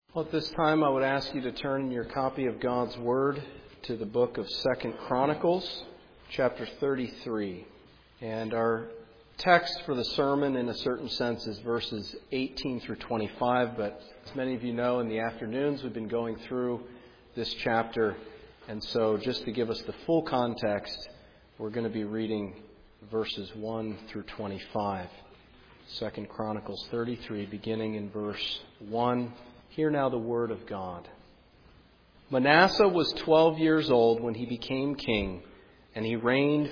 Well, at this time, I would ask you to turn your copy of God's Word to the book of 2 Chronicles, chapter 33. And our text for the sermon, in a certain sense, is verses 18 through 25. But as many of you know, in the afternoons, we've been going through this chapter. And so just to give us the full context, we're going to be reading verses 1 through 25. 2 Chronicles 33, beginning in verse 1. Hear now the word of God. Manasseh was 12 years old when he became king, and he reigned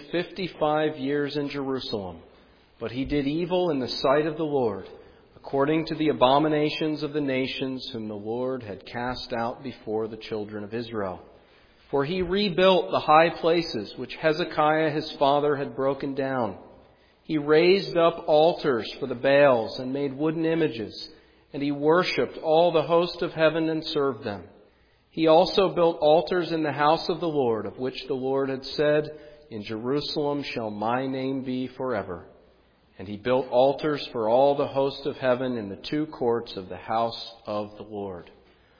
55 years in Jerusalem. But he did evil in the sight of the Lord, according to the abominations of the nations whom the Lord had cast out before the children of Israel. For he rebuilt the high places which Hezekiah his father had broken down. He raised up altars for the Baals and made wooden images, and he worshipped all the host of heaven and served them. He also built altars in the house of the Lord, of which the Lord had said, "In Jerusalem shall my name be forever." And he built altars for all the host of heaven in the two courts of the house of the Lord.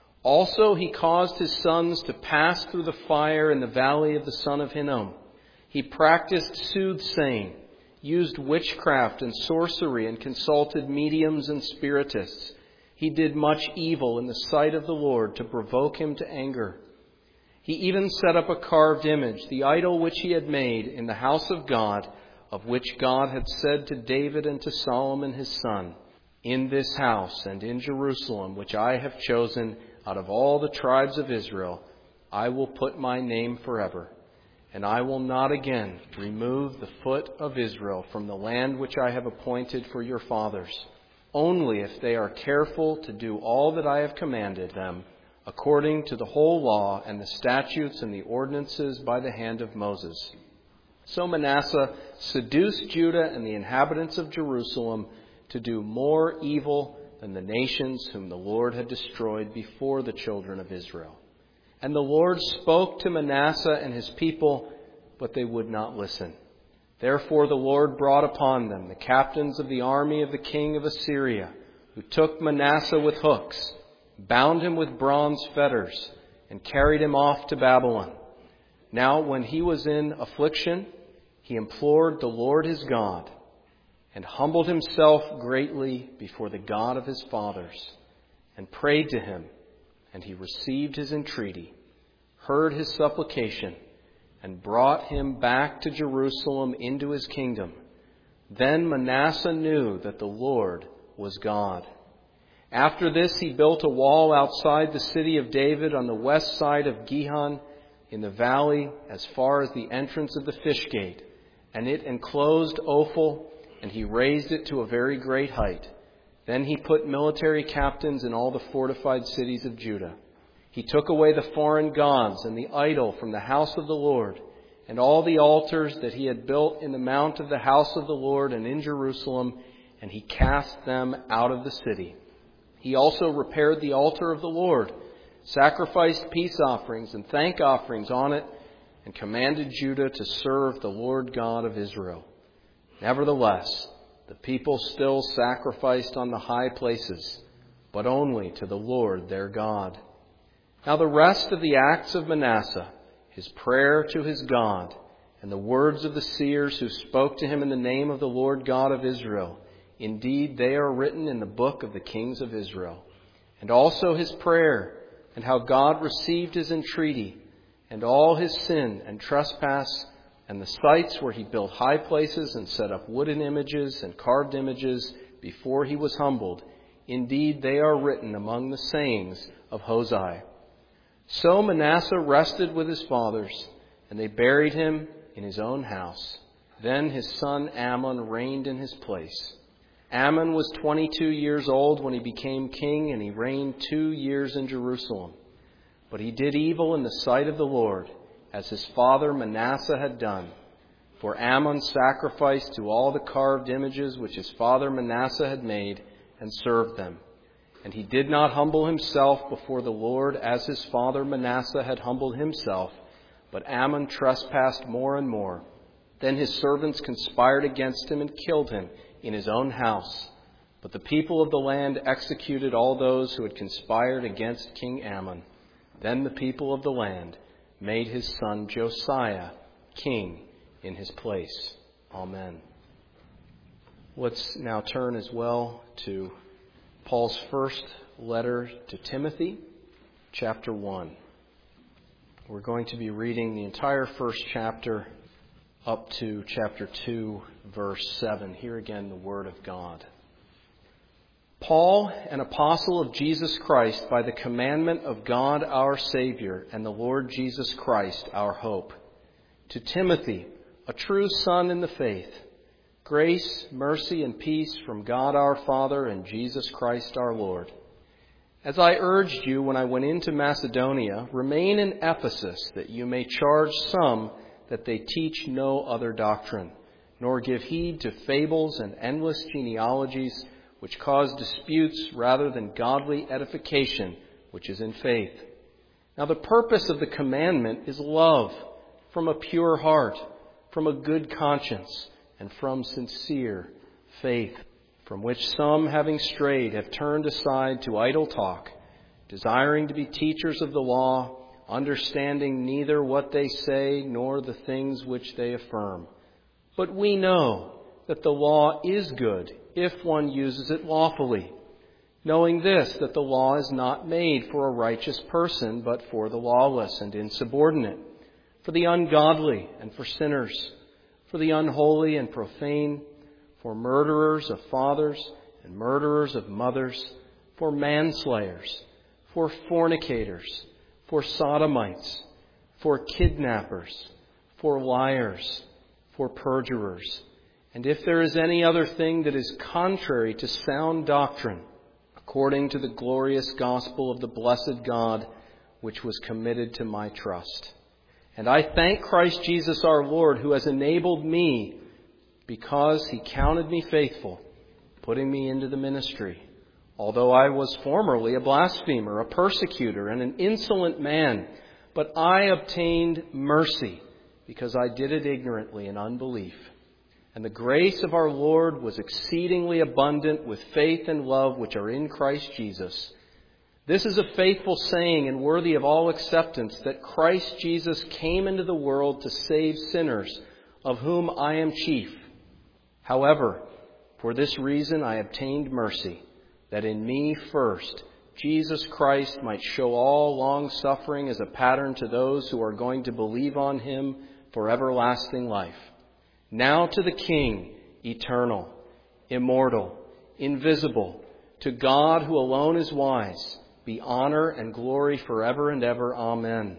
Also he caused his sons to pass through the fire in the valley of the son of Hinnom. He practiced soothsaying, used witchcraft and sorcery, and consulted mediums and spiritists. He did much evil in the sight of the Lord to provoke him to anger. He even set up a carved image, the idol which he had made in the house of God, of which God had said to David and to Solomon his son, "In this house and in Jerusalem, which I have chosen out of all the tribes of Israel, I will put my name forever. And I will not again remove the foot of Israel from the land which I have appointed for your fathers, only if they are careful to do all that I have commanded them, according to the whole law and the statutes and the ordinances by the hand of Moses." So Manasseh seduced Judah and the inhabitants of Jerusalem to do more evil than the nations whom the Lord had destroyed before the children of Israel. And the Lord spoke to Manasseh and his people, but they would not listen. Therefore the Lord brought upon them the captains of the army of the king of Assyria, who took Manasseh with hooks, bound him with bronze fetters, and carried him off to Babylon. Now when he was in affliction, he implored the Lord his God, and humbled himself greatly before the God of his fathers, and prayed to him. And he received his entreaty, heard his supplication, and brought him back to Jerusalem into his kingdom. Then Manasseh knew that the Lord was God. After this he built a wall outside the city of David on the west side of Gihon in the valley as far as the entrance of the fish gate, and it enclosed Ophel, and he raised it to a very great height. Then he put military captains in all the fortified cities of Judah. He took away the foreign gods and the idol from the house of the Lord, and all the altars that he had built in the mount of the house of the Lord and in Jerusalem, and he cast them out of the city. He also repaired the altar of the Lord, sacrificed peace offerings and thank offerings on it, and commanded Judah to serve the Lord God of Israel. Nevertheless, the people still sacrificed on the high places, but only to the Lord their God. Now the rest of the acts of Manasseh, his prayer to his God, and the words of the seers who spoke to him in the name of the Lord God of Israel, indeed they are written in the book of the kings of Israel. And also his prayer, and how God received his entreaty, and all his sin and trespass, and the sites where he built high places and set up wooden images and carved images before he was humbled. Indeed, they are written among the sayings of Hosea. So Manasseh rested with his fathers, and they buried him in his own house. Then his son Amon reigned in his place. Amon was 22 years old when he became king, and he reigned 2 years in Jerusalem. But he did evil in the sight of the Lord, as his father Manasseh had done. For Amon sacrificed to all the carved images which his father Manasseh had made, and served them. And he did not humble himself before the Lord as his father Manasseh had humbled himself, but Amon trespassed more and more. Then his servants conspired against him and killed him in his own house. But the people of the land executed all those who had conspired against King Ammon. Then the people of the land made his son Josiah king in his place. Amen. Let's now turn as well to Paul's first letter to Timothy, chapter 1. We're going to be reading the entire first chapter up to chapter 2, verse 7. Hear again the word of God. Paul, an apostle of Jesus Christ, by the commandment of God our Savior and the Lord Jesus Christ our hope. To Timothy, a true son in the faith, grace, mercy, and peace from God our Father and Jesus Christ our Lord. As I urged you when I went into Macedonia, remain in Ephesus, that you may charge some that they teach no other doctrine, nor give heed to fables and endless genealogies, which cause disputes rather than godly edification, which is in faith. Now the purpose of the commandment is love, from a pure heart, from a good conscience, and from sincere faith, from which some, having strayed, have turned aside to idle talk, desiring to be teachers of the law, understanding neither what they say nor the things which they affirm. But we know that the law is good if one uses it lawfully, knowing this, that the law is not made for a righteous person, but for the lawless and insubordinate, for the ungodly and for sinners, for the unholy and profane, for murderers of fathers and murderers of mothers, for manslayers, for fornicators, for sodomites, for kidnappers, for liars, for perjurers. And if there is any other thing that is contrary to sound doctrine, according to the glorious gospel of the blessed God, which was committed to my trust. And I thank Christ Jesus our Lord, who has enabled me, because he counted me faithful, putting me into the ministry. Although I was formerly a blasphemer, a persecutor, and an insolent man, but I obtained mercy, because I did it ignorantly in unbelief. And the grace of our Lord was exceedingly abundant with faith and love which are in Christ Jesus. This is a faithful saying and worthy of all acceptance, that Christ Jesus came into the world to save sinners, of whom I am chief. However, for this reason I obtained mercy, that in me first Jesus Christ might show all long-suffering as a pattern to those who are going to believe on him for everlasting life. Now to the King, eternal, immortal, invisible, to God who alone is wise, be honor and glory forever and ever. Amen.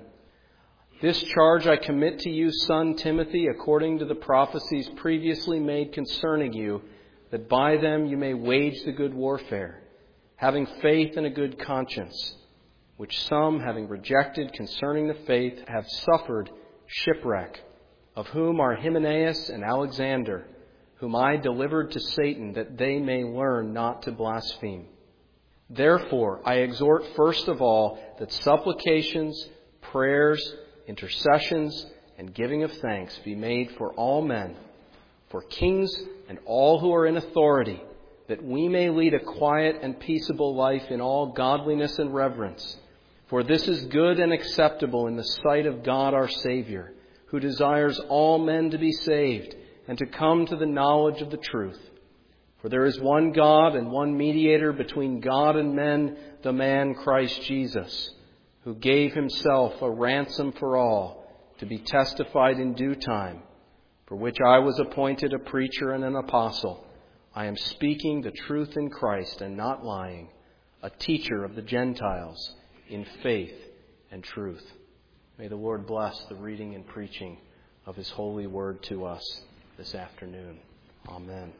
This charge I commit to you, son Timothy, according to the prophecies previously made concerning you, that by them you may wage the good warfare, having faith and a good conscience, which some, having rejected concerning the faith, have suffered shipwreck, of whom are Hymenaeus and Alexander, whom I delivered to Satan, that they may learn not to blaspheme. Therefore, I exhort first of all that supplications, prayers, intercessions, and giving of thanks be made for all men, for kings and all who are in authority, that we may lead a quiet and peaceable life in all godliness and reverence. For this is good and acceptable in the sight of God our Savior, who desires all men to be saved and to come to the knowledge of the truth. For there is one God and one mediator between God and men, the man Christ Jesus, who gave himself a ransom for all, to be testified in due time, for which I was appointed a preacher and an apostle. I am speaking the truth in Christ and not lying, a teacher of the Gentiles in faith and truth. May the Lord bless the reading and preaching of his holy word to us this afternoon. Amen.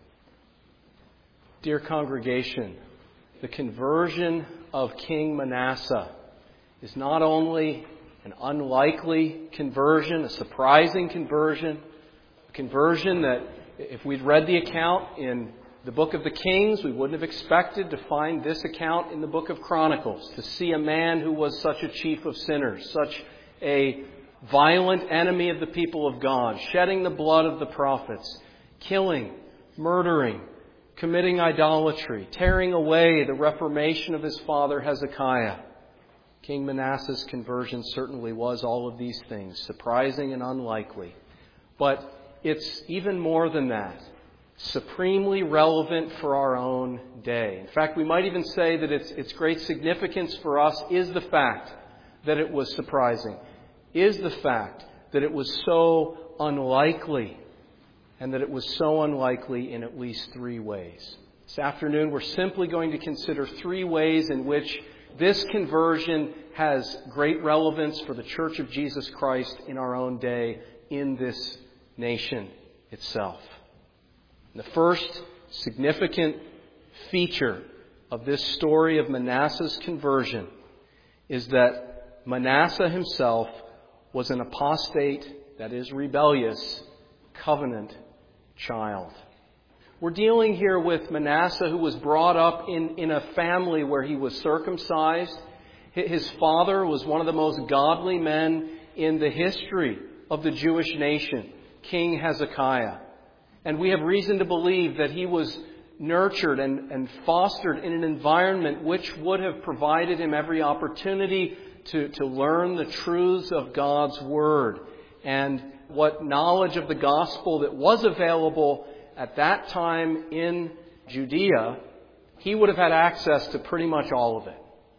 Dear congregation, the conversion of King Manasseh is not only an unlikely conversion, a surprising conversion, a conversion that if we'd read the account in the book of the Kings, we wouldn't have expected to find this account in the book of Chronicles, to see a man who was such a chief of sinners, such a violent enemy of the people of God, shedding the blood of the prophets, killing, murdering, committing idolatry, tearing away the reformation of his father Hezekiah. King Manasseh's conversion certainly was all of these things, surprising and unlikely. But it's even more than that, supremely relevant for our own day. In fact, we might even say that its great significance for us is the fact that it was surprising, is the fact that it was so unlikely, and that it was so unlikely in at least three ways. This afternoon, we're simply going to consider three ways in which this conversion has great relevance for the Church of Jesus Christ in our own day, in this nation itself. The first significant feature of this story of Manasseh's conversion is that Manasseh himself was an apostate, that is rebellious, covenant child. We're dealing here with Manasseh, who was brought up in a family where he was circumcised. His father was one of the most godly men in the history of the Jewish nation, King Hezekiah. And we have reason to believe that he was nurtured and fostered in an environment which would have provided him every opportunity to learn the truths of God's Word. And what knowledge of the gospel that was available at that time in Judea, he would have had access to pretty much all of it.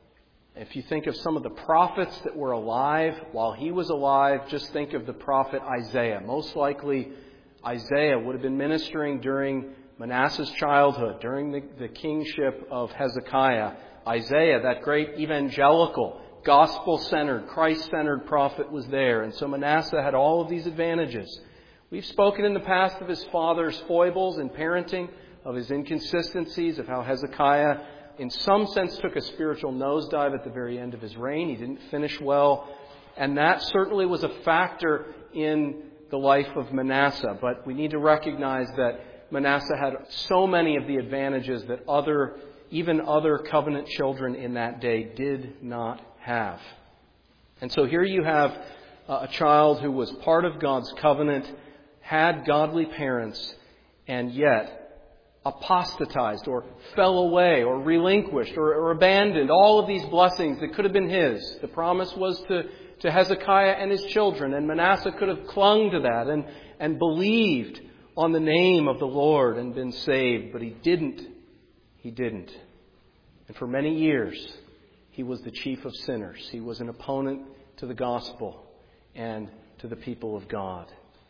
If you think of some of the prophets that were alive while he was alive, just think of the prophet Isaiah. Most likely, Isaiah would have been ministering during Manasseh's childhood, during the kingship of Hezekiah. Isaiah, that great evangelical, gospel-centered, Christ-centered prophet, was there. And so Manasseh had all of these advantages. We've spoken in the past of his father's foibles in parenting, of his inconsistencies, of how Hezekiah, in some sense, took a spiritual nosedive at the very end of his reign. He didn't finish well. And that certainly was a factor in the life of Manasseh. But we need to recognize that Manasseh had so many of the advantages that even other covenant children in that day did not have. And so here you have a child who was part of God's covenant, had godly parents, and yet apostatized or fell away or relinquished or abandoned all of these blessings that could have been his. The promise was to Hezekiah and his children, and Manasseh could have clung to that and believed on the name of the Lord and been saved, but he didn't. He didn't. And for many years, he was the chief of sinners. He was an opponent to the gospel and to the people of God.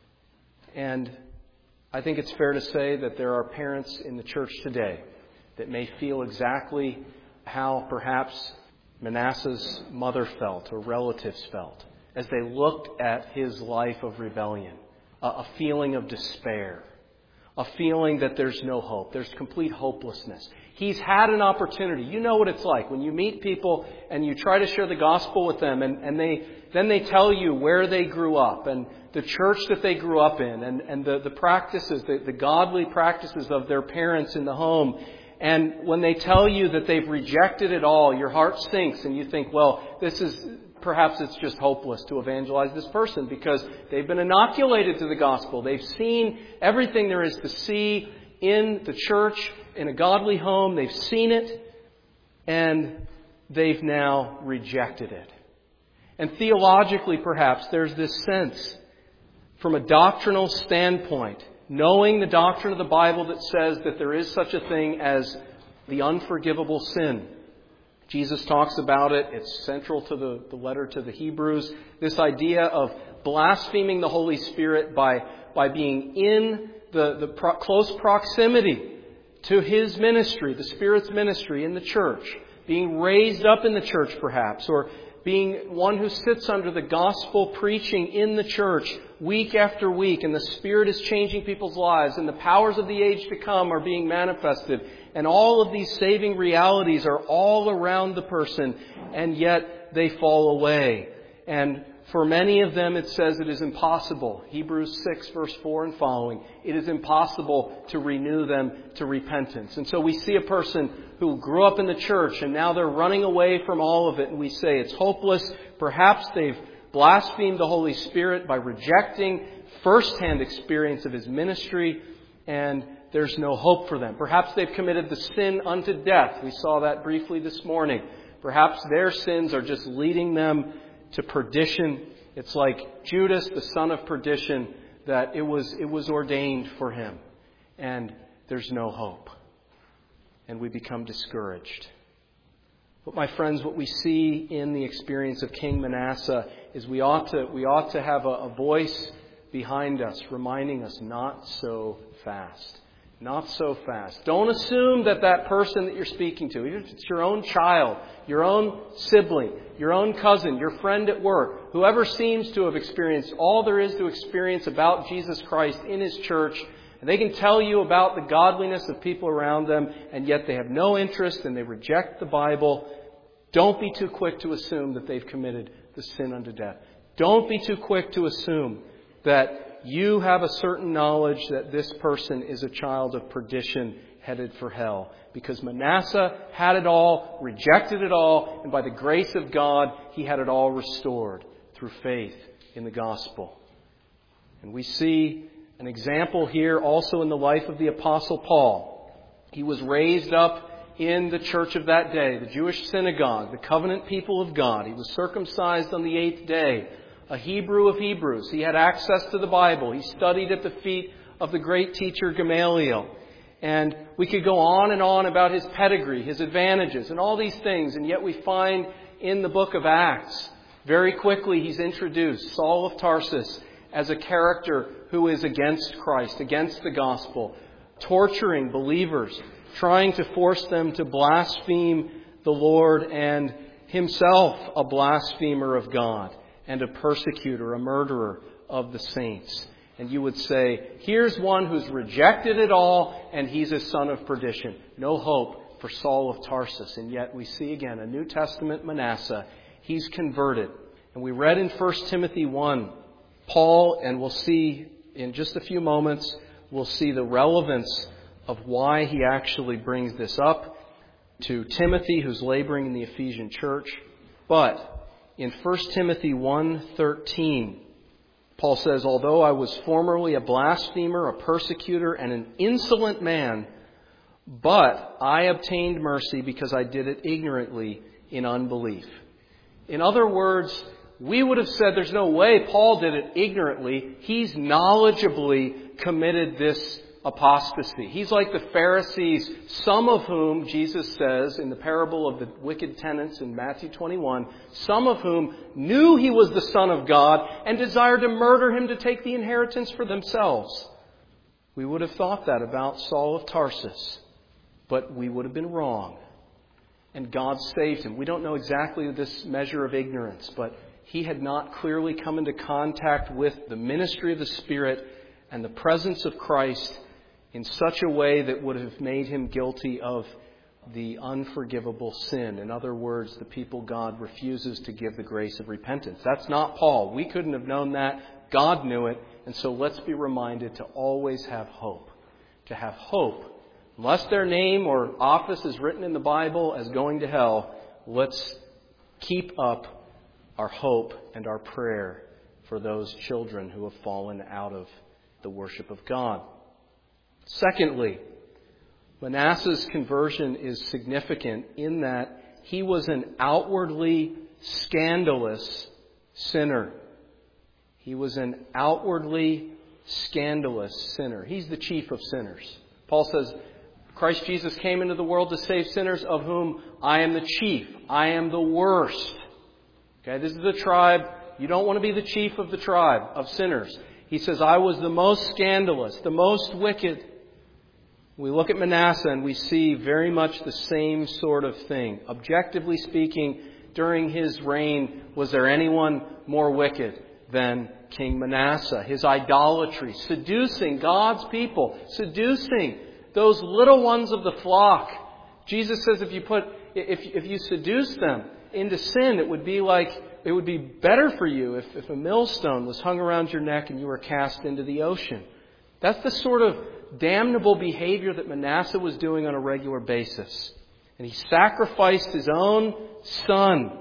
And I think it's fair to say that there are parents in the church today that may feel exactly how perhaps Manasseh's mother felt or relatives felt as they looked at his life of rebellion. A feeling of despair. A feeling that there's no hope. There's complete hopelessness. He's had an opportunity. You know what it's like when you meet people and you try to share the gospel with them and they tell you where they grew up and the church that they grew up in and the practices, the godly practices of their parents in the home. And when they tell you that they've rejected it all, your heart sinks and you think, well, perhaps it's just hopeless to evangelize this person because they've been inoculated to the gospel. They've seen everything there is to see in the church, in a godly home. They've seen it, and they've now rejected it. And theologically, perhaps, there's this sense, from a doctrinal standpoint, knowing the doctrine of the Bible that says that there is such a thing as the unforgivable sin. Jesus talks about it. It's central to the letter to the Hebrews. This idea of blaspheming the Holy Spirit by being in the close proximity to His ministry, the Spirit's ministry in the church, being raised up in the church perhaps, or being one who sits under the gospel preaching in the church week after week, and the Spirit is changing people's lives, and the powers of the age to come are being manifested. And all of these saving realities are all around the person, and yet they fall away. And for many of them, it says it is impossible. Hebrews 6, verse 4 and following. It is impossible to renew them to repentance. And so we see a person who grew up in the church, and now they're running away from all of it. And we say it's hopeless. Perhaps they've blasphemed the Holy Spirit by rejecting first-hand experience of His ministry. And there's no hope for them. Perhaps they've committed the sin unto death. We saw that briefly this morning. Perhaps their sins are just leading them to perdition. It's like Judas, the son of perdition, that it was ordained for him. And there's no hope. And we become discouraged. But my friends, what we see in the experience of King Manasseh is we ought to have a voice behind us reminding us, not so fast. Not so fast. Don't assume that person that you're speaking to, even if it's your own child, your own sibling, your own cousin, your friend at work, whoever seems to have experienced all there is to experience about Jesus Christ in His church, and they can tell you about the godliness of people around them, and yet they have no interest and they reject the Bible. Don't be too quick to assume that they've committed the sin unto death. Don't be too quick to assume that you have a certain knowledge that this person is a child of perdition headed for hell. Because Manasseh had it all, rejected it all, and by the grace of God, he had it all restored through faith in the gospel. And we see an example here also in the life of the Apostle Paul. He was raised up in the church of that day, the Jewish synagogue, the covenant people of God. He was circumcised on the 8th day. A Hebrew of Hebrews. He had access to the Bible. He studied at the feet of the great teacher Gamaliel. And we could go on and on about his pedigree, his advantages, and all these things. And yet we find in the book of Acts, very quickly he's introduced, Saul of Tarsus, as a character who is against Christ, against the gospel, torturing believers, trying to force them to blaspheme the Lord, and himself a blasphemer of God, and a persecutor, a murderer of the saints. And you would say, here's one who's rejected it all, and he's a son of perdition. No hope for Saul of Tarsus. And yet we see again a New Testament Manasseh. He's converted. And we read in 1 Timothy 1, Paul, and we'll see in just a few moments, we'll see the relevance of why he actually brings this up to Timothy, who's laboring in the Ephesian church. But in 1 Timothy 1:13, Paul says, although I was formerly a blasphemer, a persecutor, and an insolent man, but I obtained mercy because I did it ignorantly in unbelief. In other words, we would have said there's no way Paul did it ignorantly. He's knowledgeably committed this apostasy. He's like the Pharisees, some of whom, Jesus says in the parable of the wicked tenants in Matthew 21, some of whom knew he was the Son of God and desired to murder him to take the inheritance for themselves. We would have thought that about Saul of Tarsus, but we would have been wrong. And God saved him. We don't know exactly this measure of ignorance, but he had not clearly come into contact with the ministry of the Spirit and the presence of Christ in such a way that would have made him guilty of the unforgivable sin. In other words, the people God refuses to give the grace of repentance. That's not Paul. We couldn't have known that. God knew it. And so let's be reminded to always have hope. To have hope. Unless their name or office is written in the Bible as going to hell, let's keep up our hope and our prayer for those children who have fallen out of the worship of God. Secondly, Manasseh's conversion is significant in that he was an outwardly scandalous sinner. He was an outwardly scandalous sinner. He's the chief of sinners. Paul says, Christ Jesus came into the world to save sinners, of whom I am the chief. I am the worst. Okay, this is the tribe. You don't want to be the chief of the tribe of sinners. He says, I was the most scandalous, the most wicked. We look at Manasseh and we see very much the same sort of thing. Objectively speaking, during his reign, was there anyone more wicked than King Manasseh? His idolatry, seducing God's people, seducing those little ones of the flock. Jesus says if you seduce them into sin, it would be better for you if a millstone was hung around your neck and you were cast into the ocean. That's the sort of damnable behavior that Manasseh was doing on a regular basis. And he sacrificed his own son,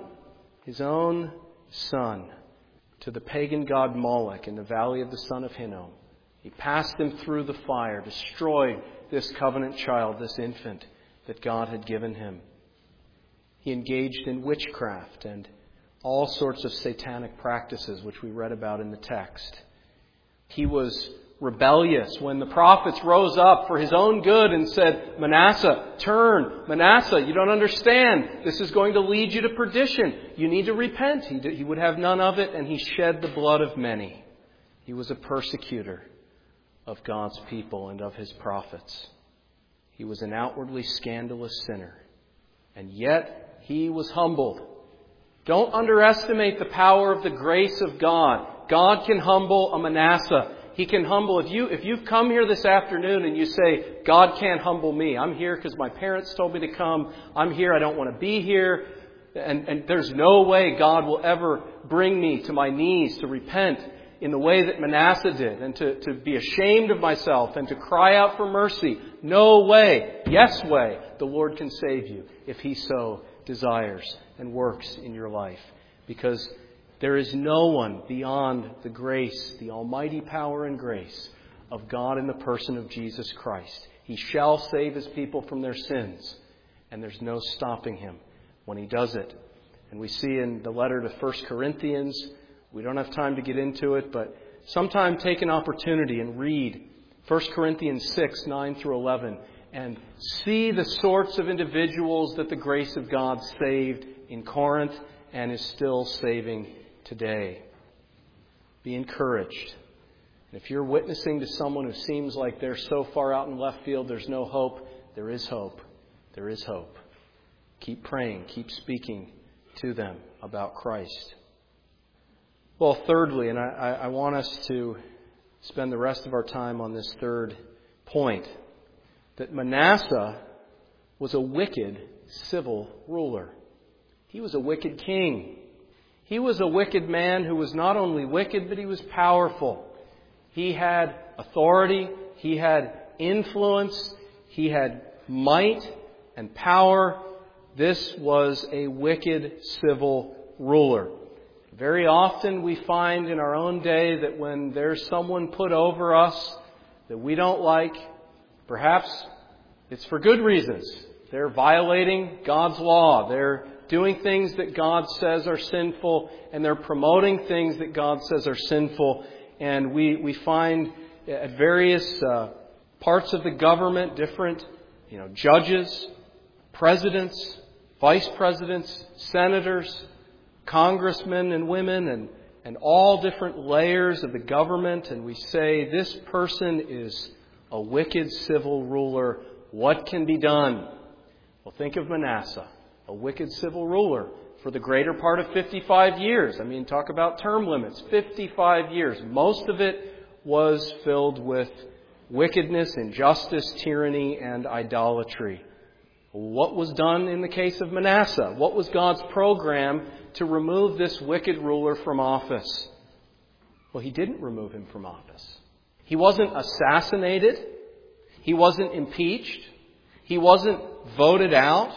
to the pagan god Moloch in the valley of the son of Hinnom. He passed him through the fire, destroyed this covenant child, this infant that God had given him. He engaged in witchcraft and all sorts of satanic practices, which we read about in the text. He was rebellious when the prophets rose up for his own good and said, Manasseh, turn. Manasseh, you don't understand. This is going to lead you to perdition. You need to repent. He would have none of it, and he shed the blood of many. He was a persecutor of God's people and of his prophets. He was an outwardly scandalous sinner. And yet he was humbled. Don't underestimate the power of the grace of God. God can humble a Manasseh. He can humble. If you've come here this afternoon and you say, God can't humble me. I'm here because my parents told me to come. I'm here. I don't want to be here. And there's no way God will ever bring me to my knees to repent in the way that Manasseh did and to be ashamed of myself and to cry out for mercy. No way, yes way, the Lord can save you if He so desires and works in your life. Because there is no one beyond the grace, the almighty power and grace of God in the person of Jesus Christ. He shall save His people from their sins, and there's no stopping Him when He does it. And we see in the letter to 1 Corinthians, we don't have time to get into it, but sometime take an opportunity and read 1 Corinthians 6, 9 through 11, and see the sorts of individuals that the grace of God saved in Corinth and is still saving today. Be encouraged. And if you're witnessing to someone who seems like they're so far out in left field, there's no hope, there is hope. There is hope. Keep praying, keep speaking to them about Christ. Well, thirdly, and I want us to spend the rest of our time on this third point, that Manasseh was a wicked civil ruler. He was a wicked king. He was a wicked man who was not only wicked, but he was powerful. He had authority, he had influence, he had might and power. This was a wicked civil ruler. Very often we find in our own day that when there's someone put over us that we don't like, perhaps it's for good reasons. They're violating God's law. They're doing things that God says are sinful, and they're promoting things that God says are sinful. And we find at various parts of the government different, judges, presidents, vice presidents, senators, congressmen and women, and all different layers of the government, and we say, this person is a wicked civil ruler. What can be done? Well, think of Manasseh, a wicked civil ruler for the greater part of 55 years. Talk about term limits. 55 years. Most of it was filled with wickedness, injustice, tyranny, and idolatry. What was done in the case of Manasseh? What was God's program to remove this wicked ruler from office? Well, He didn't remove him from office. He wasn't assassinated. He wasn't impeached. He wasn't voted out.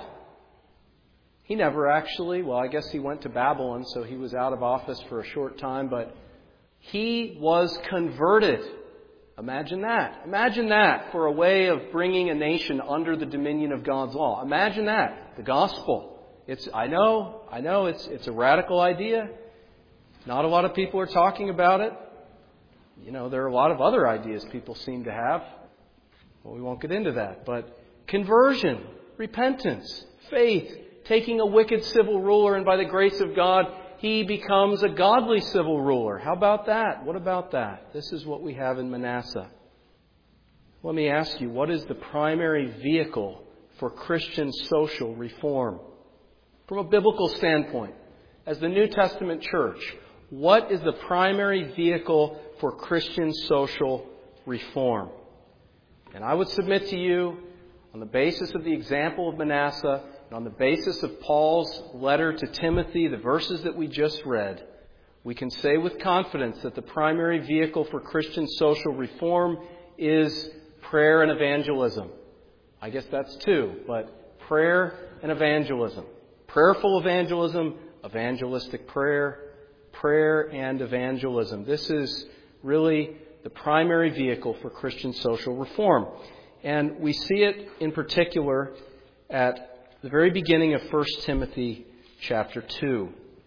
He never actually, I guess he went to Babylon, so he was out of office for a short time, but he was converted. Imagine that. Imagine that for a way of bringing a nation under the dominion of God's law. Imagine that. The gospel. I know it's a radical idea. Not a lot of people are talking about it. There are a lot of other ideas people seem to have. Well, we won't get into that. But conversion, repentance, faith, taking a wicked civil ruler, and by the grace of God, he becomes a godly civil ruler. How about that? What about that? This is what we have in Manasseh. Let me ask you, what is the primary vehicle for Christian social reform? From a biblical standpoint, as the New Testament church, what is the primary vehicle for Christian social reform? And I would submit to you, on the basis of the example of Manasseh, and on the basis of Paul's letter to Timothy, the verses that we just read, we can say with confidence that the primary vehicle for Christian social reform is prayer and evangelism. I guess that's two, but prayer and evangelism. Prayerful evangelism, evangelistic prayer, prayer and evangelism. This is really the primary vehicle for Christian social reform. And we see it in particular at the very beginning of 1 Timothy chapter 2.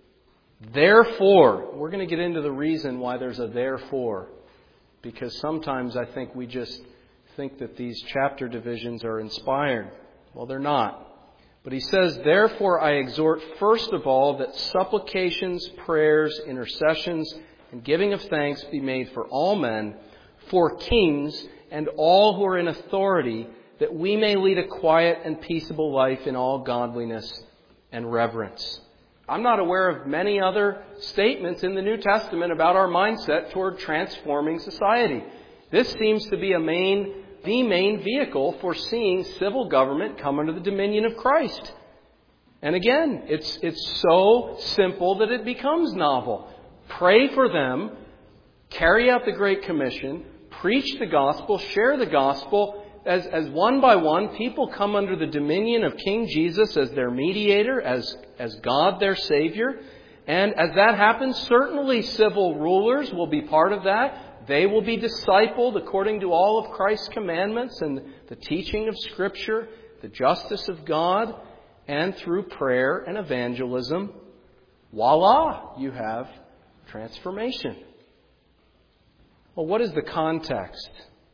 Therefore, we're going to get into the reason why there's a therefore, because sometimes I think we just think that these chapter divisions are inspired. Well, they're not. But he says, therefore I exhort first of all that supplications, prayers, intercessions, and giving of thanks be made for all men, for kings, and all who are in authority, that we may lead a quiet and peaceable life in all godliness and reverence. I'm not aware of many other statements in the New Testament about our mindset toward transforming society. This seems to be the main vehicle for seeing civil government come under the dominion of Christ. And again, it's so simple that it becomes novel. Pray for them, carry out the Great Commission, preach the gospel, share the gospel. As one by one, people come under the dominion of King Jesus as their mediator, as God their Savior. And as that happens, certainly civil rulers will be part of that. They will be discipled according to all of Christ's commandments and the teaching of Scripture, the justice of God, and through prayer and evangelism, voila, you have transformation. Well, what is the context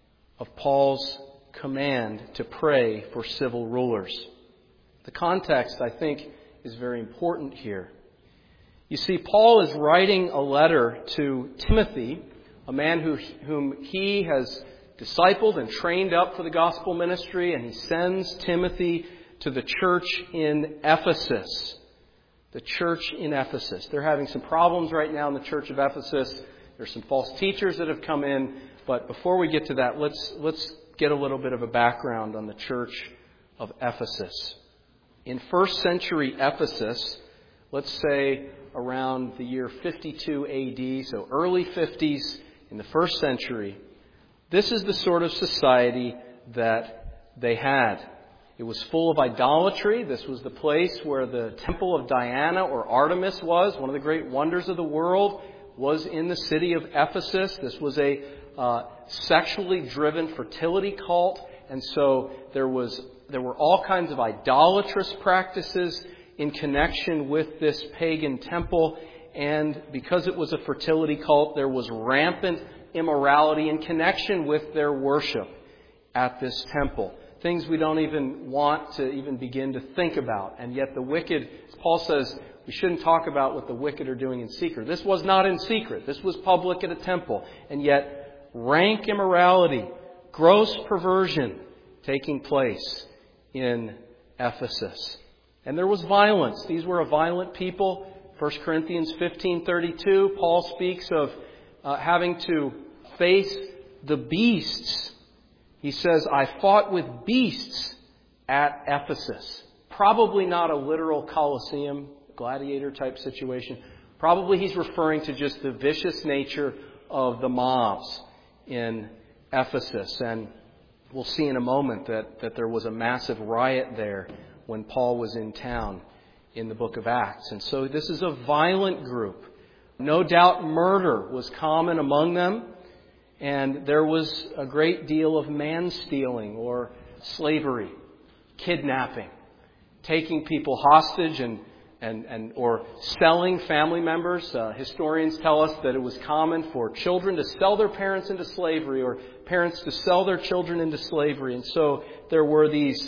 of Paul's command to pray for civil rulers? The context, I think, is very important here. You see, Paul is writing a letter to Timothy, a man whom he has discipled and trained up for the gospel ministry, and he sends Timothy to the church in Ephesus. The church in Ephesus. They're having some problems right now in the church of Ephesus. There's some false teachers that have come in. But before we get to that, let's get a little bit of a background on the church of Ephesus. In first century Ephesus, let's say around the year 52 AD, so early 50s in the first century, this is the sort of society that they had. It was full of idolatry. This was the place where the temple of Diana or Artemis was. One of the great wonders of the world was in the city of Ephesus. This was a sexually driven fertility cult. And so there were all kinds of idolatrous practices in connection with this pagan temple. And because it was a fertility cult, there was rampant immorality in connection with their worship at this temple. Things we don't even want to even begin to think about. And yet the wicked, as Paul says, we shouldn't talk about what the wicked are doing in secret. This was not in secret. This was public at a temple. And yet rank immorality, gross perversion taking place in Ephesus. And there was violence. These were a violent people. 1 Corinthians 15:32, Paul speaks of having to face the beasts. He says, I fought with beasts at Ephesus. Probably not a literal Colosseum, gladiator type situation. Probably he's referring to just the vicious nature of the mobs in Ephesus. And we'll see in a moment that there was a massive riot there when Paul was in town in the book of Acts. And so this is a violent group. No doubt murder was common among them. And there was a great deal of man-stealing or slavery, kidnapping, taking people hostage or selling family members. Historians tell us that it was common for children to sell their parents into slavery or parents to sell their children into slavery. And so there were these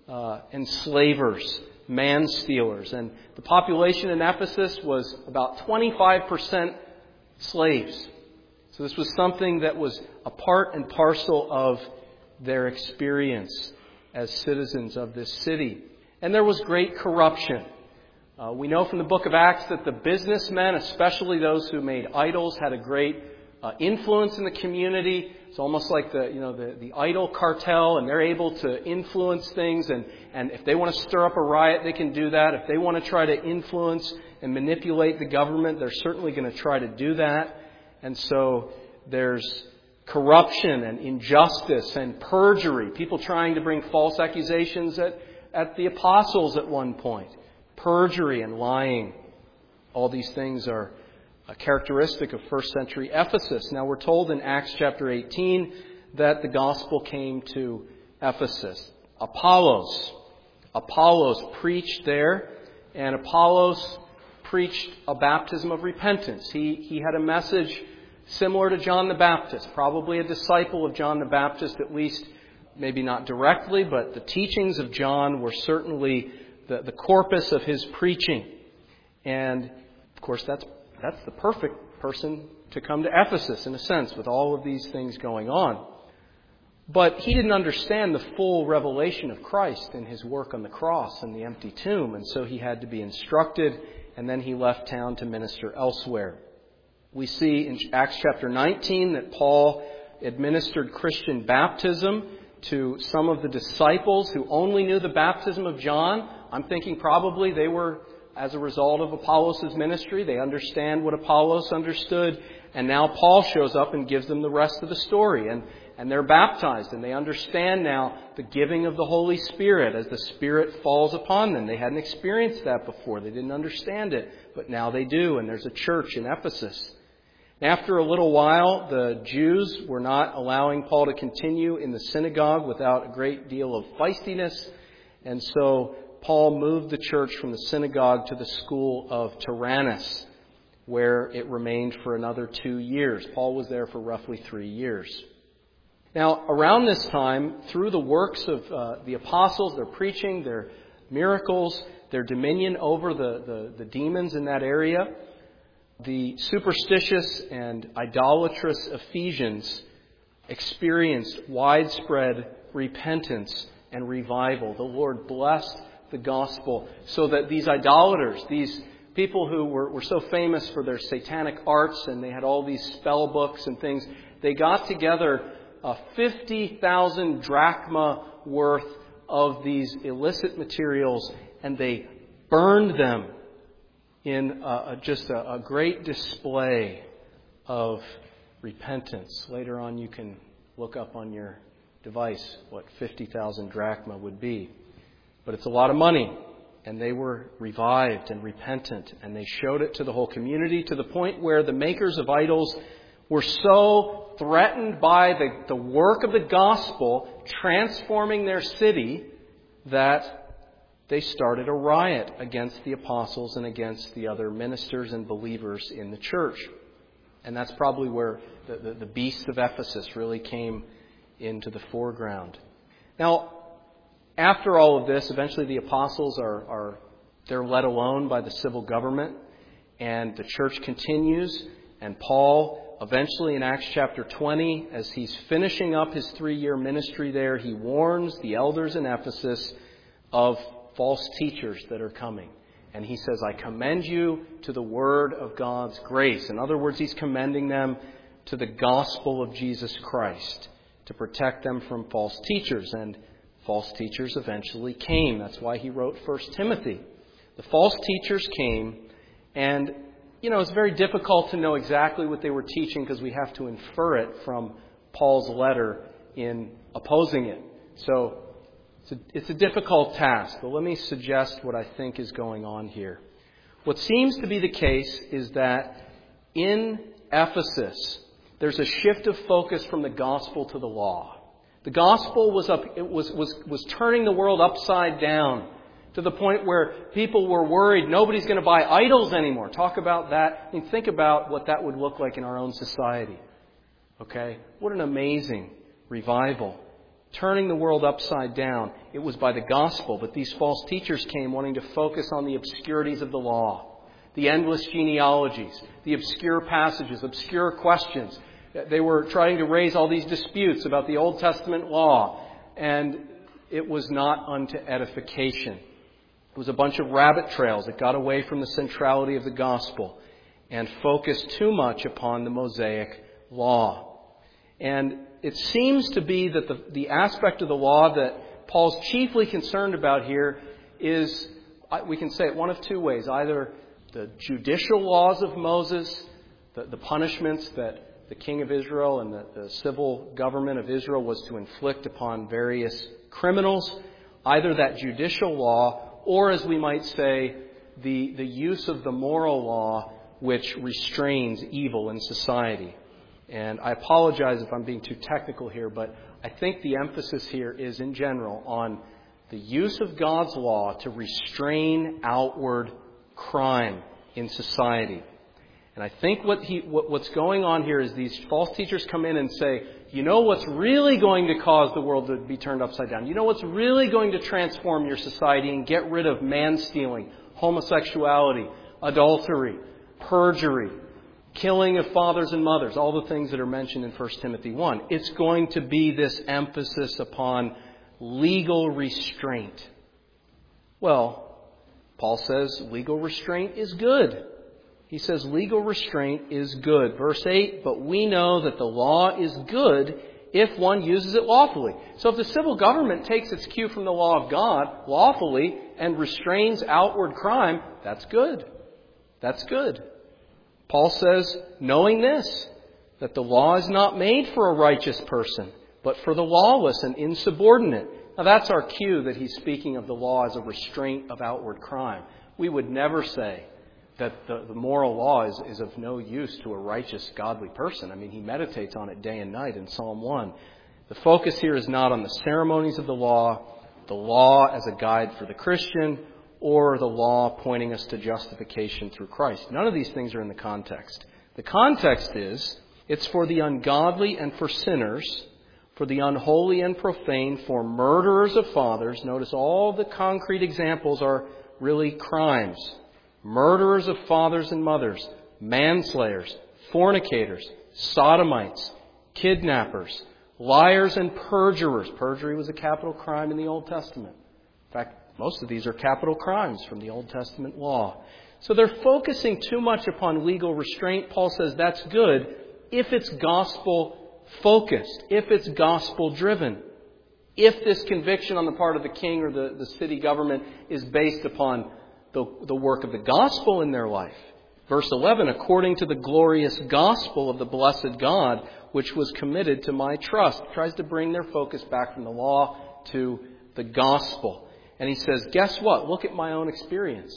enslavers, man-stealers. And the population in Ephesus was about 25% slaves. So this was something that was a part and parcel of their experience as citizens of this city. And there was great corruption. We know from the book of Acts that the businessmen, especially those who made idols, had a great influence in the community. It's almost like the idol cartel, and they're able to influence things. And if they want to stir up a riot, they can do that. If they want to try to influence and manipulate the government, they're certainly going to try to do that. And so there's corruption and injustice and perjury. People trying to bring false accusations at the apostles at one point. Perjury and lying. All these things are a characteristic of first century Ephesus. Now we're told in Acts chapter 18 that the gospel came to Ephesus. Apollos preached there, and Apollos preached a baptism of repentance. He had a message similar to John the Baptist, probably a disciple of John the Baptist, at least maybe not directly, but the teachings of John were certainly the corpus of his preaching. And, of course, that's the perfect person to come to Ephesus, in a sense, with all of these things going on. But he didn't understand the full revelation of Christ in his work on the cross and the empty tomb, and so he had to be instructed, and then he left town to minister elsewhere. We see in Acts chapter 19 that Paul administered Christian baptism to some of the disciples who only knew the baptism of John. I'm thinking probably they were, as a result of Apollos' ministry, they understand what Apollos understood, and now Paul shows up and gives them the rest of the story. And they're baptized, and they understand now the giving of the Holy Spirit as the Spirit falls upon them. They hadn't experienced that before. They didn't understand it, but now they do, and there's a church in Ephesus. After a little while, the Jews were not allowing Paul to continue in the synagogue without a great deal of feistiness, and so Paul moved the church from the synagogue to the school of Tyrannus, where it remained for another 2 years. Paul was there for roughly 3 years. Now, around this time, through the works of the apostles, their preaching, their miracles, their dominion over the demons in that area, the superstitious and idolatrous Ephesians experienced widespread repentance and revival. The Lord blessed the gospel so that these idolaters, these people who were so famous for their satanic arts, and they had all these spell books and things, they got together 50,000 drachma worth of these illicit materials, and they burned them in just a great display of repentance. Later on you can look up on your device what 50,000 drachma would be. But it's a lot of money. And they were revived and repentant, and they showed it to the whole community, to the point where the makers of idols were so threatened by the work of the gospel transforming their city that they started a riot against the apostles and against the other ministers and believers in the church. And that's probably where the beast of Ephesus really came into the foreground. Now, after all of this, eventually the apostles they're let alone by the civil government, and the church continues, and Paul, eventually in Acts chapter 20, as he's finishing up his 3-year ministry there, he warns the elders in Ephesus of false teachers that are coming. And he says, I commend you to the word of God's grace. In other words, he's commending them to the gospel of Jesus Christ to protect them from false teachers. And false teachers eventually came. That's why he wrote 1 Timothy. The false teachers came, and it's very difficult to know exactly what they were teaching because we have to infer it from Paul's letter in opposing it. So it's a difficult task, but let me suggest what I think is going on here. What seems to be the case is that in Ephesus, there's a shift of focus from the gospel to the law. The gospel was turning the world upside down, to the point where people were worried nobody's going to buy idols anymore. Talk about that. Think about what that would look like in our own society. Okay? What an amazing revival. Turning the world upside down. It was by the gospel, but these false teachers came wanting to focus on the obscurities of the law, the endless genealogies, the obscure passages, obscure questions. They were trying to raise all these disputes about the Old Testament law, and it was not unto edification. It was a bunch of rabbit trails that got away from the centrality of the gospel and focused too much upon the Mosaic law. And it seems to be that the aspect of the law that Paul's chiefly concerned about here is, we can say it one of two ways. Either the judicial laws of Moses, the punishments that the king of Israel and the civil government of Israel was to inflict upon various criminals. Either that judicial law, or as we might say, the use of the moral law which restrains evil in society. And I apologize if I'm being too technical here, but I think the emphasis here is in general on the use of God's law to restrain outward crime in society. And I think what's going on here is these false teachers come in and say, you know what's really going to cause the world to be turned upside down? You know what's really going to transform your society and get rid of man-stealing, homosexuality, adultery, perjury, killing of fathers and mothers, all the things that are mentioned in 1 Timothy 1. It's going to be this emphasis upon legal restraint. Well, Paul says legal restraint is good. He says legal restraint is good. Verse 8, but we know that the law is good if one uses it lawfully. So if the civil government takes its cue from the law of God lawfully and restrains outward crime, that's good. That's good. Paul says, knowing this, that the law is not made for a righteous person, but for the lawless and insubordinate. Now that's our cue that he's speaking of the law as a restraint of outward crime. We would never say that the moral law is of no use to a righteous, godly person. I mean, he meditates on it day and night in Psalm 1. The focus here is not on the ceremonies of the law as a guide for the Christian, or the law pointing us to justification through Christ. None of these things are in the context. The context is, it's for the ungodly and for sinners, for the unholy and profane, for murderers of fathers. Notice all the concrete examples are really crimes. Murderers of fathers and mothers, manslayers, fornicators, sodomites, kidnappers, liars and perjurers. Perjury was a capital crime in the Old Testament. In fact, most of these are capital crimes from the Old Testament law. So they're focusing too much upon legal restraint. Paul says that's good if it's gospel focused, if it's gospel driven, if this conviction on the part of the king or the city government is based upon the work of the gospel in their life. Verse 11, according to the glorious gospel of the blessed God, which was committed to my trust. Tries to bring their focus back from the law to the gospel. And he says, guess what? Look at my own experience.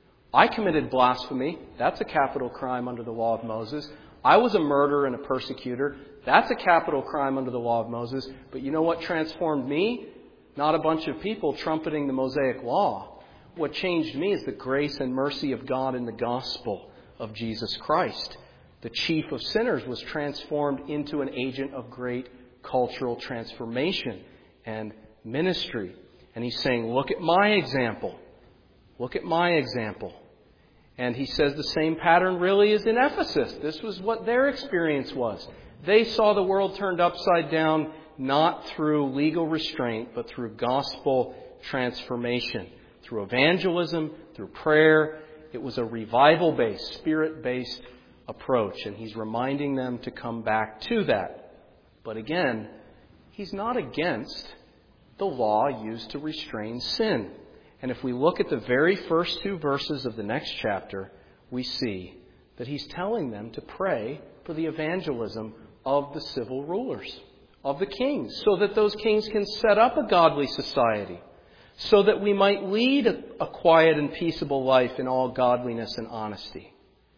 I committed blasphemy. That's a capital crime under the law of Moses. I was a murderer and a persecutor. That's a capital crime under the law of Moses. But you know what transformed me? Not a bunch of people trumpeting the Mosaic law. What changed me is the grace and mercy of God in the gospel of Jesus Christ. The chief of sinners was transformed into an agent of great cultural transformation and ministry. And he's saying, look at my example. Look at my example. And he says the same pattern really is in Ephesus. This was what their experience was. They saw the world turned upside down, not through legal restraint, but through gospel transformation. Through evangelism, through prayer. It was a revival-based, spirit-based approach. And he's reminding them to come back to that. But again, he's not against the law used to restrain sin. And if we look at the very first two verses of the next chapter, we see that he's telling them to pray for the evangelism of the civil rulers, of the kings, so that those kings can set up a godly society, so that we might lead a quiet and peaceable life in all godliness and honesty.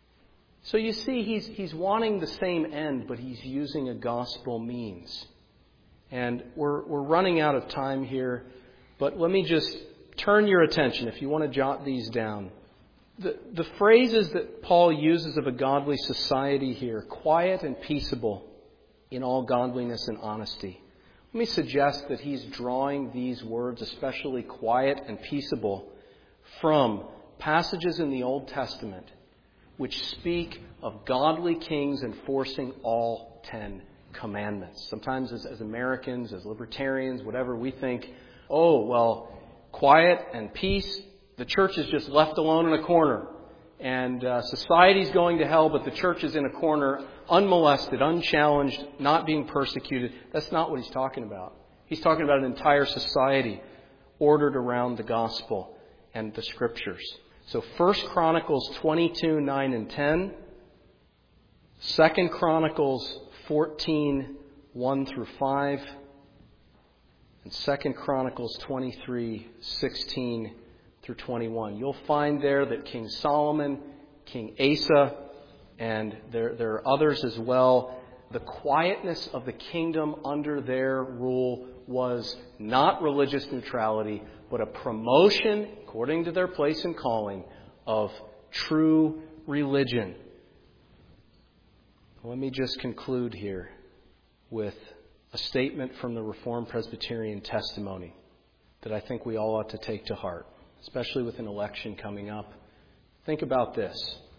So you see, he's wanting the same end, but he's using a gospel means. And we're running out of time here, but let me just turn your attention, if you want to jot these down. The phrases that Paul uses of a godly society here, quiet and peaceable in all godliness and honesty. Let me suggest that he's drawing these words, especially quiet and peaceable, from passages in the Old Testament which speak of godly kings enforcing all 10 commandments. Sometimes as Americans, as libertarians, whatever, we think, oh, well, quiet and peace, the church is just left alone in a corner. And society's going to hell, but the church is in a corner, unmolested, unchallenged, not being persecuted. That's not what he's talking about. He's talking about an entire society ordered around the gospel and the scriptures. So 1 Chronicles 22, 9 and 10. 2 Chronicles 14, 1 through 5. And 2 Chronicles 23, 16 through 21. You'll find there that King Solomon, King Asa, and there are others as well, the quietness of the kingdom under their rule was not religious neutrality, but a promotion, according to their place and calling, of true religion. Let me just conclude here with a statement from the Reformed Presbyterian testimony that I think we all ought to take to heart, especially with an election coming up. Think about this.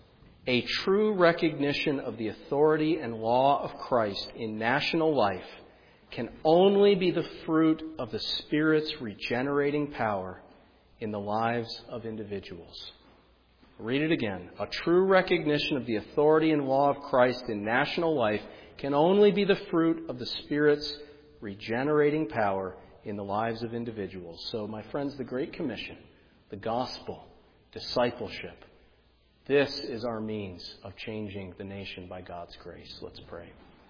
A true recognition of the authority and law of Christ in national life can only be the fruit of the Spirit's regenerating power in the lives of individuals. I'll read it again. A true recognition of the authority and law of Christ in national life can only be the fruit of the Spirit's regenerating power in the lives of individuals. So, my friends, the Great Commission, the gospel, discipleship, this is our means of changing the nation by God's grace. Let's pray.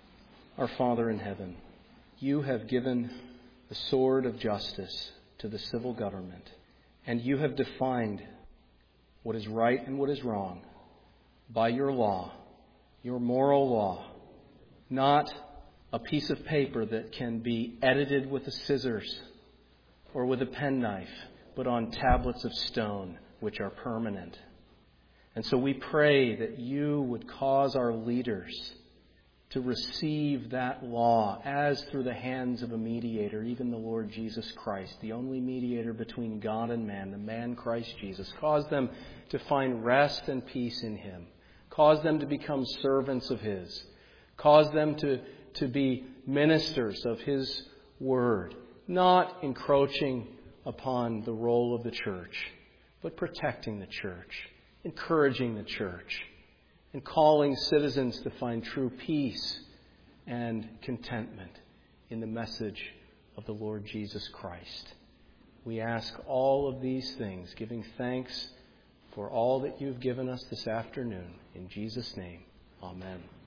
Our Father in heaven, you have given the sword of justice to the civil government, and you have defined what is right and what is wrong by your law, your moral law, not a piece of paper that can be edited with a scissors or with a penknife, but on tablets of stone, which are permanent. And so we pray that you would cause our leaders to receive that law as through the hands of a mediator, even the Lord Jesus Christ, the only mediator between God and man, the man Christ Jesus. Cause them to find rest and peace in Him. Cause them to become servants of His. Cause them to be ministers of His Word, not encroaching upon the role of the church, but protecting the church, encouraging the church, and calling citizens to find true peace and contentment in the message of the Lord Jesus Christ. We ask all of these things, giving thanks for all that you've given us this afternoon. In Jesus' name, amen.